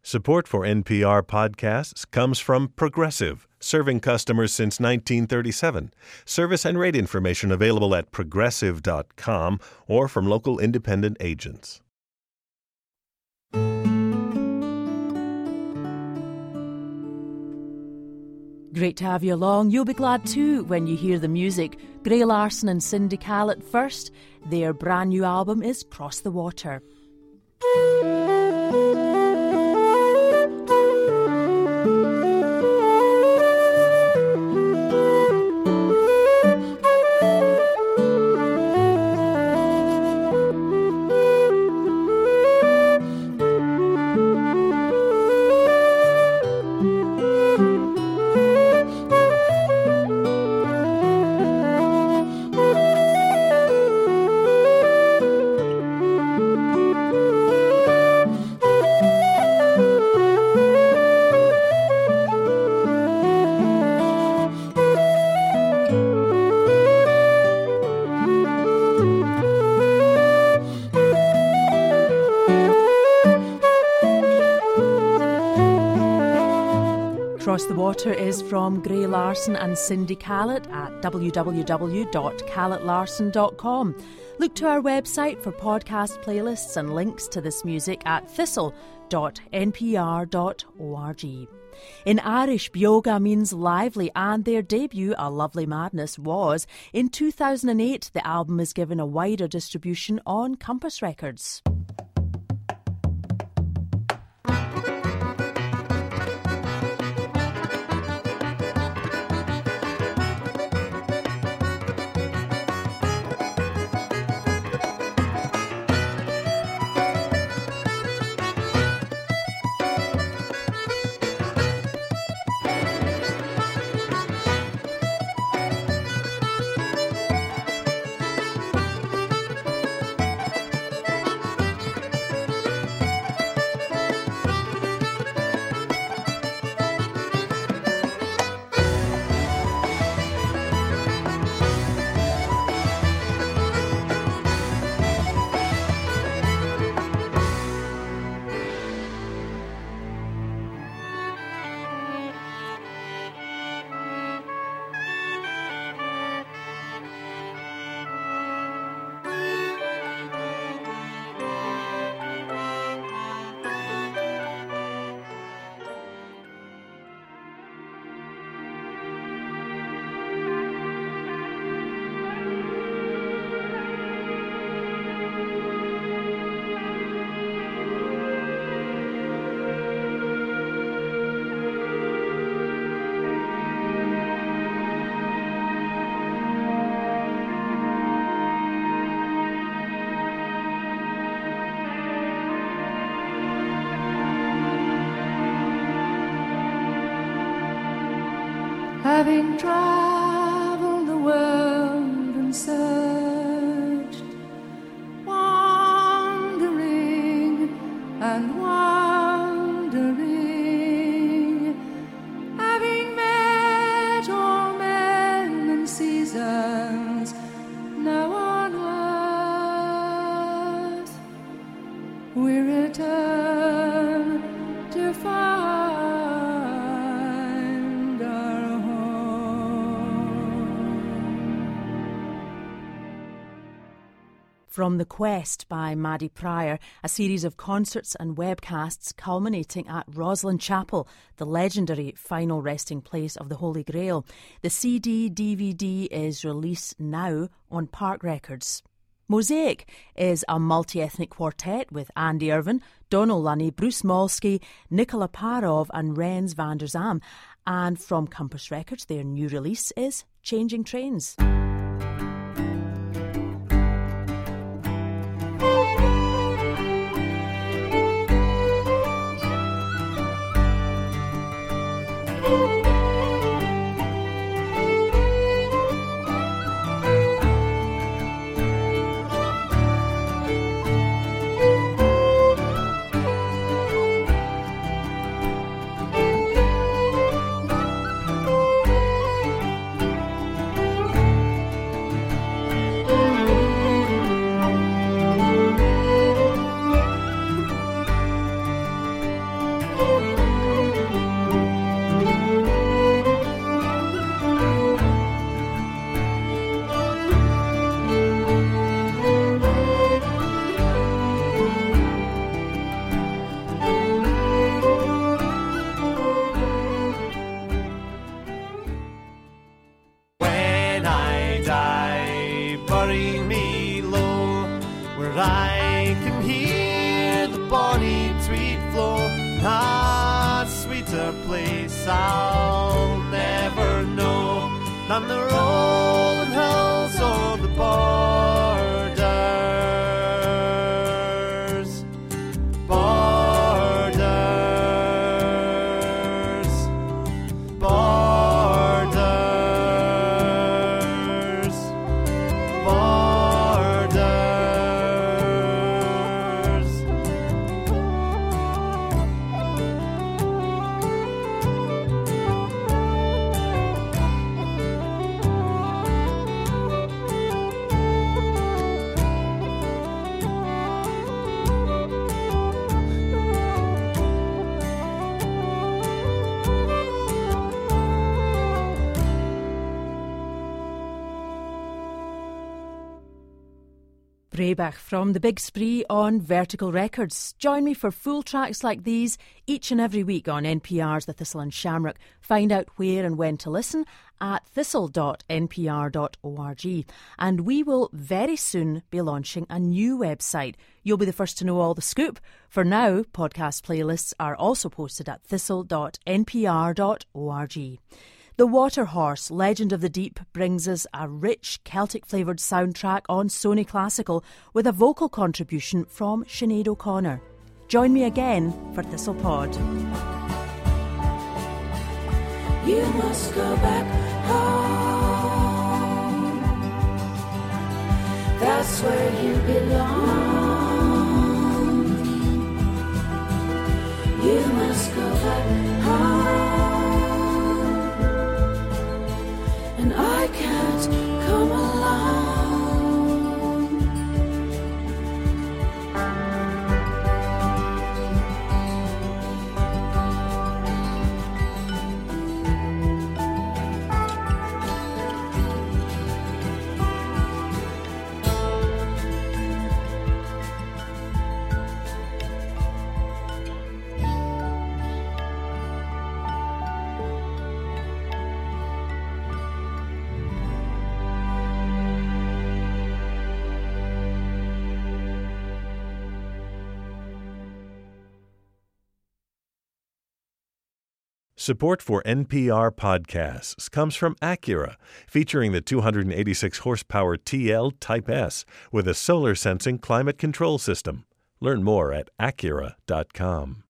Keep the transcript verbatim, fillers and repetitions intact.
Support for N P R podcasts comes from Progressive, serving customers since nineteen thirty-seven. Service and rate information available at progressive dot com or from local independent agents. Great to have you along. You'll be glad too when you hear the music. Gray Larson and Cindy Kallett first. Their brand new album is Cross the Water. Cross the Water is from Gray Larson and Cindy Kallett at w w w dot kallett larson dot com. Look to our website for podcast playlists and links to this music at thistle dot n p r dot org. In Irish, Bioga means lively, and their debut, A Lovely Madness, was. In two thousand eight, the album is given a wider distribution on Compass Records. Having traveled the world and searched, wandering and wandering, having met all men and seasons now on earth, we return to find From The Quest by Maddie Pryor, a series of concerts and webcasts culminating at Roslin Chapel, the legendary final resting place of the Holy Grail. The C D D V D is released now on Park Records. Mosaic is a multi-ethnic quartet with Andy Irvine, Donal Lunny, Bruce Molsky, Nicola Parov and Rens van der Zam. And from Compass Records, their new release is Changing Trains. A sweeter place I'll never know than the rolling hills on the borders, borders, borders, borders. Breibach from the Big Spree on Vertical Records. Join me for full tracks like these each and every week on N P R's The Thistle and Shamrock. Find out where and when to listen at thistle dot n p r dot org. And we will very soon be launching a new website. You'll be the first to know all the scoop. For now, podcast playlists are also posted at thistle dot n p r dot org. The Water Horse, Legend of the Deep, brings us a rich Celtic-flavoured soundtrack on Sony Classical with a vocal contribution from Sinead O'Connor. Join me again for Thistle Pod. You must go back home. That's where you belong. You must go back home. And I can't come along. Support for N P R podcasts comes from Acura, featuring the two hundred eighty-six horsepower T L Type S with a solar sensing climate control system. Learn more at acura dot com.